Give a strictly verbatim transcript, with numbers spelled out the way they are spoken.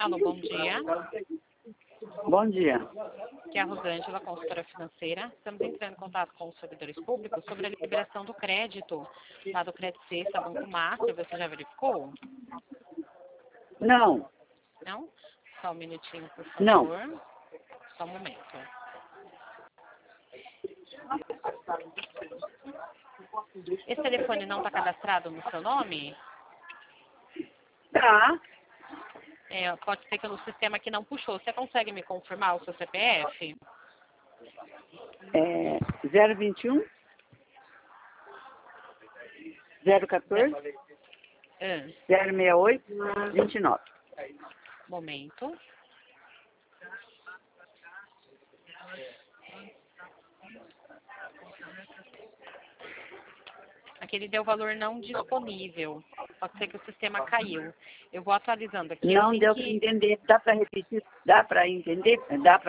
Alô, bom dia. Bom dia. Aqui é a Rosângela, consultora financeira. Estamos entrando em contato com os servidores públicos sobre a liberação do crédito lá do Crédito Sexta, Banco Master. Você já verificou? Não, Não? Só um minutinho, por favor. Não. Só um momento. Esse telefone não está cadastrado no seu nome? tá. É, pode ser que no sistema aqui não puxou. Você consegue me confirmar o seu C P F? É zero vinte e um, zero quatorze, Ah, zero sessenta e oito, vinte e nove. momento. Aqui ele deu valor não disponível. Pode ser que o sistema caiu. Eu vou atualizando aqui. Eu Não vi deu para que... entender. Dá para repetir? Dá para entender? Dá para